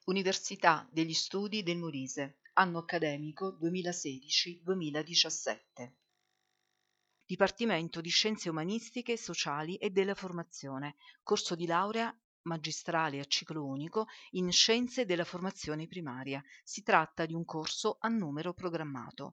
Università degli Studi del Molise, anno accademico 2016-2017. Dipartimento di Scienze Umanistiche, Sociali e della Formazione, corso di laurea magistrale a ciclo unico in Scienze della Formazione Primaria. Si tratta di un corso a numero programmato.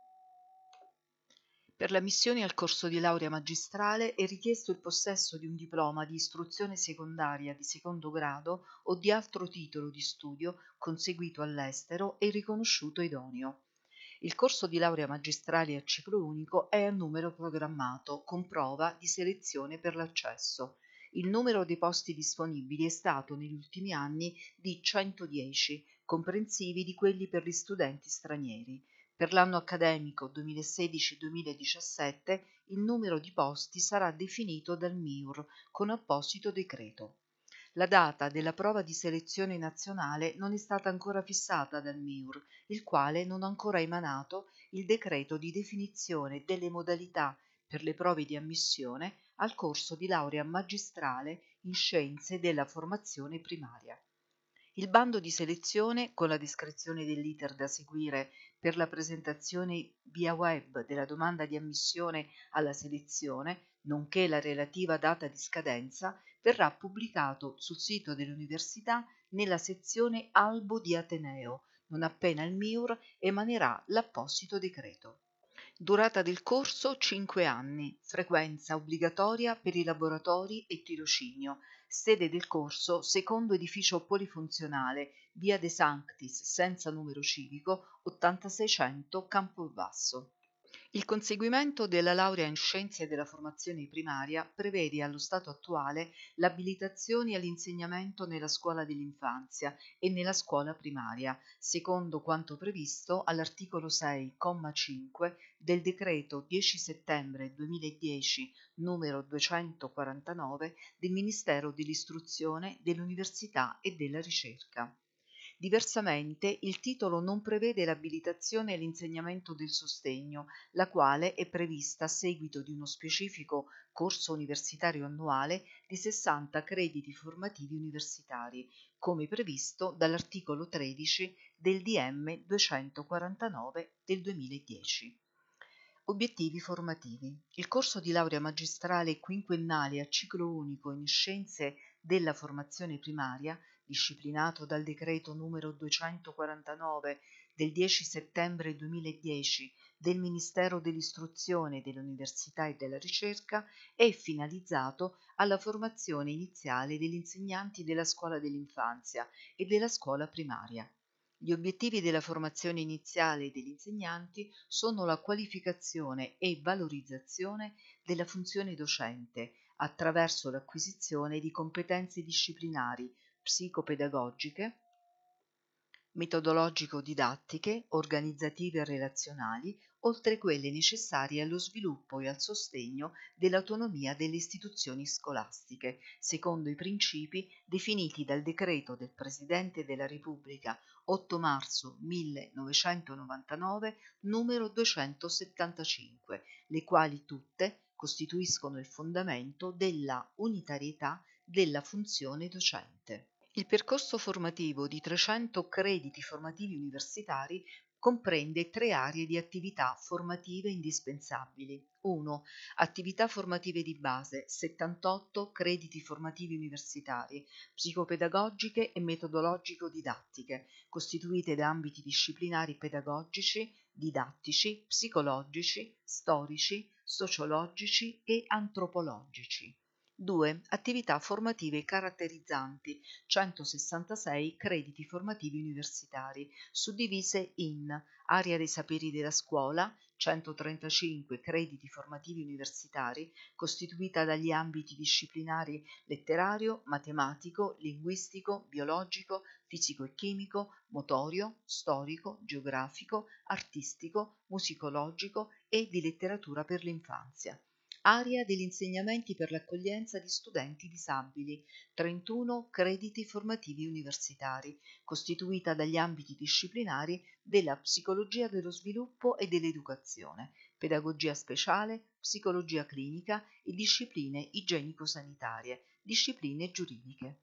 Per l'ammissione al corso di laurea magistrale è richiesto il possesso di un diploma di istruzione secondaria di secondo grado o di altro titolo di studio conseguito all'estero e riconosciuto idoneo. Il corso di laurea magistrale a ciclo unico è a numero programmato, con prova di selezione per l'accesso. Il numero dei posti disponibili è stato negli ultimi anni di 110, comprensivi di quelli per gli studenti stranieri. Per l'anno accademico 2016-2017 il numero di posti sarà definito dal MIUR con apposito decreto. La data della prova di selezione nazionale non è stata ancora fissata dal MIUR, il quale non ha ancora emanato il decreto di definizione delle modalità per le prove di ammissione al corso di laurea magistrale in scienze della formazione primaria. Il bando di selezione, con la descrizione dell'iter da seguire per la presentazione via web della domanda di ammissione alla selezione, nonché la relativa data di scadenza, verrà pubblicato sul sito dell'università nella sezione Albo di Ateneo, non appena il MIUR emanerà l'apposito decreto. Durata del corso 5 anni, frequenza obbligatoria per i laboratori e tirocinio, sede del corso secondo edificio polifunzionale, via De Sanctis senza numero civico 8600 Campobasso. Il conseguimento della laurea in scienze della formazione primaria prevede allo stato attuale l'abilitazione all'insegnamento nella scuola dell'infanzia e nella scuola primaria, secondo quanto previsto all'articolo 6, comma 5 del decreto 10 settembre 2010 numero 249 del Ministero dell'Istruzione, dell'Università e della Ricerca. Diversamente, il titolo non prevede l'abilitazione all'insegnamento del sostegno, la quale è prevista a seguito di uno specifico corso universitario annuale di 60 crediti formativi universitari, come previsto dall'articolo 13 del DM 249 del 2010. Obiettivi formativi. Il corso di laurea magistrale quinquennale a ciclo unico in scienze della formazione primaria, disciplinato dal decreto numero 249 del 10 settembre 2010 del Ministero dell'Istruzione, dell'Università e della Ricerca, è finalizzato alla formazione iniziale degli insegnanti della scuola dell'infanzia e della scuola primaria. Gli obiettivi della formazione iniziale degli insegnanti sono la qualificazione e valorizzazione della funzione docente attraverso l'acquisizione di competenze disciplinari, psicopedagogiche, metodologico-didattiche, organizzative e relazionali, oltre quelle necessarie allo sviluppo e al sostegno dell'autonomia delle istituzioni scolastiche, secondo i principi definiti dal decreto del Presidente della Repubblica 8 marzo 1999 numero 275, le quali tutte costituiscono il fondamento della unitarietà della funzione docente. Il percorso formativo di 300 crediti formativi universitari comprende 3 aree di attività formative indispensabili. 1. Attività formative di base, 78 crediti formativi universitari, psicopedagogiche e metodologico-didattiche, costituite da ambiti disciplinari pedagogici, didattici, psicologici, storici, sociologici e antropologici. 2. Attività formative caratterizzanti, 166 crediti formativi universitari, suddivise in area dei saperi della scuola, 135 crediti formativi universitari, costituita dagli ambiti disciplinari letterario, matematico, linguistico, biologico, fisico e chimico, motorio, storico, geografico, artistico, musicologico e di letteratura per l'infanzia. Area degli insegnamenti per l'accoglienza di studenti disabili, 31 crediti formativi universitari, costituita dagli ambiti disciplinari della psicologia dello sviluppo e dell'educazione, pedagogia speciale, psicologia clinica e discipline igienico-sanitarie, discipline giuridiche.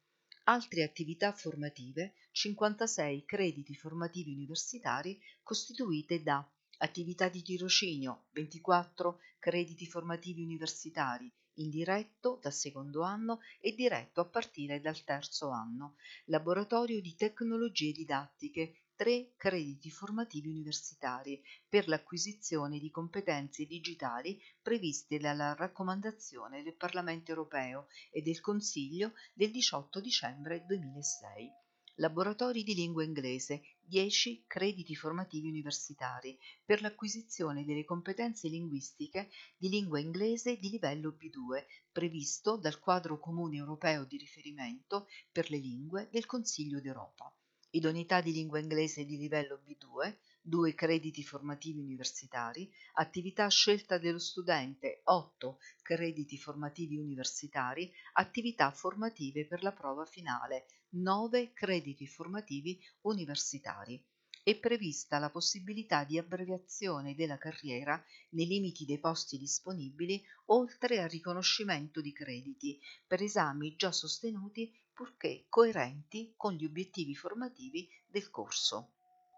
Altre attività formative, 56 crediti formativi universitari costituite da attività di tirocinio, 24 crediti formativi universitari, indiretto dal secondo anno e diretto a partire dal terzo anno, laboratorio di tecnologie didattiche, 3 crediti formativi universitari per l'acquisizione di competenze digitali previste dalla raccomandazione del Parlamento europeo e del Consiglio del 18 dicembre 2006. Laboratori di lingua inglese, 10 crediti formativi universitari per l'acquisizione delle competenze linguistiche di lingua inglese di livello B2, previsto dal quadro comune europeo di riferimento per le lingue del Consiglio d'Europa. Idoneità di lingua inglese di livello B2, 2 crediti formativi universitari, attività scelta dello studente, 8 crediti formativi universitari, attività formative per la prova finale, 9 crediti formativi universitari. È prevista la possibilità di abbreviazione della carriera nei limiti dei posti disponibili, oltre al riconoscimento di crediti per esami già sostenuti purché coerenti con gli obiettivi formativi del corso.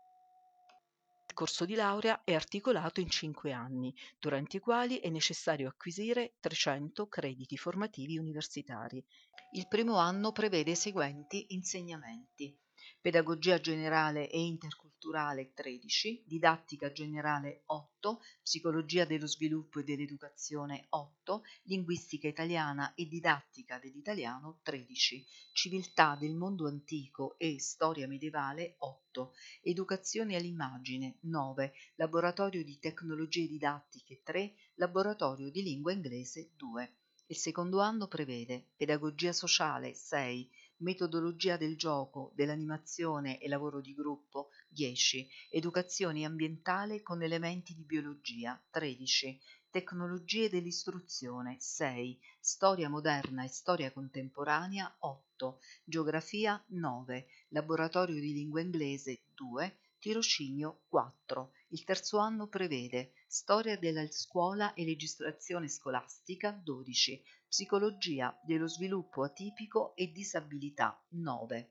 Il corso di laurea è articolato in 5 anni, durante i quali è necessario acquisire 300 crediti formativi universitari. Il primo anno prevede i seguenti insegnamenti: pedagogia generale e interculturale 13, didattica generale 8, psicologia dello sviluppo e dell'educazione 8, linguistica italiana e didattica dell'italiano 13, civiltà del mondo antico e storia medievale 8, educazione all'immagine 9, laboratorio di tecnologie didattiche 3, laboratorio di lingua inglese 2. Il secondo anno prevede pedagogia sociale 6, metodologia del gioco, dell'animazione e lavoro di gruppo 10, educazione ambientale con elementi di biologia 13, tecnologie dell'istruzione 6, storia moderna e storia contemporanea 8, geografia 9, laboratorio di lingua inglese 2, tirocinio 4. Il terzo anno prevede storia della scuola e legislazione scolastica 12, psicologia dello sviluppo atipico e disabilità 9.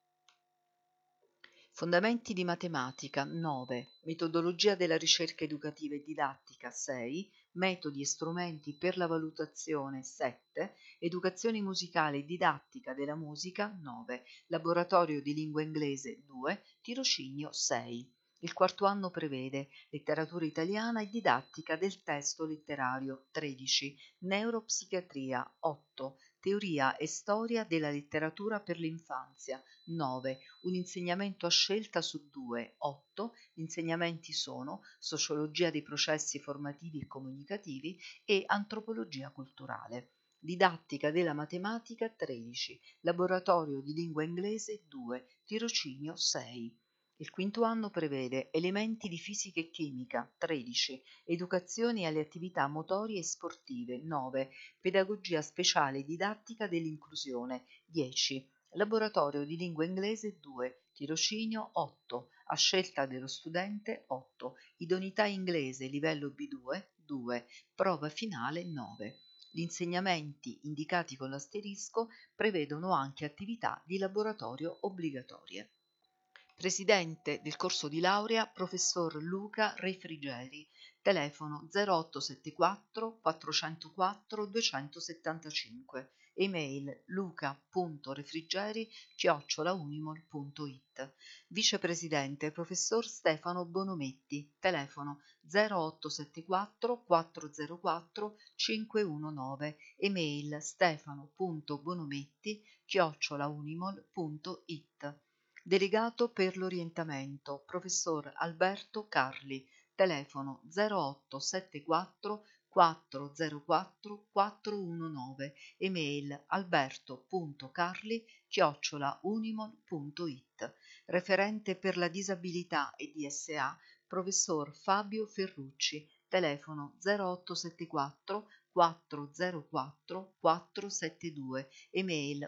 Fondamenti di matematica 9, metodologia della ricerca educativa e didattica 6, metodi e strumenti per la valutazione 7, educazione musicale e didattica della musica 9, laboratorio di lingua inglese 2, tirocinio 6. Il quarto anno prevede letteratura italiana e didattica del testo letterario 13, neuropsichiatria 8, teoria e storia della letteratura per l'infanzia 9, un insegnamento a scelta su 2, 8. Gli insegnamenti sono sociologia dei processi formativi e comunicativi e antropologia culturale. Didattica della matematica 13, laboratorio di lingua inglese 2, tirocinio 6. Il quinto anno prevede elementi di fisica e chimica 13, educazione alle attività motorie e sportive 9, pedagogia speciale e didattica dell'inclusione 10, laboratorio di lingua inglese 2, tirocinio 8, a scelta dello studente 8, idoneità inglese livello B2 2, prova finale 9. Gli insegnamenti indicati con l'asterisco prevedono anche attività di laboratorio obbligatorie. Presidente del corso di laurea professor Luca Refrigeri, telefono 0874 404 275, email luca.refrigeri@unimol.it. Vicepresidente professor Stefano Bonometti, telefono 0874 404 519, email stefano.bonometti@unimol.it. Delegato per l'orientamento, professor Alberto Carli, telefono 0874 404 419, email alberto.carli@unimol.it. Referente per la disabilità e DSA, professor Fabio Ferrucci, telefono 0874 404 472, email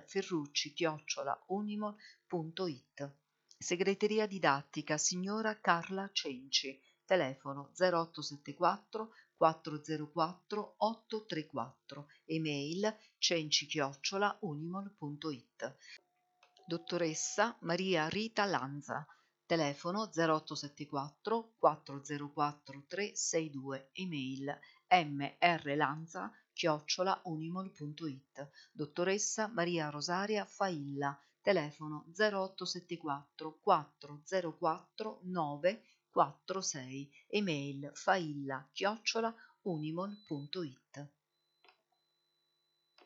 ferrucci@unimol.it. Segreteria didattica signora Carla Cenci, telefono 0874 404 834, email cenci@unimol.it. Dottoressa Maria Rita Lanza, telefono 0874 404 362, email mrlanza@unimol.it. Dottoressa Maria Rosaria Failla, telefono 0874 404 946, email failla@unimol.it.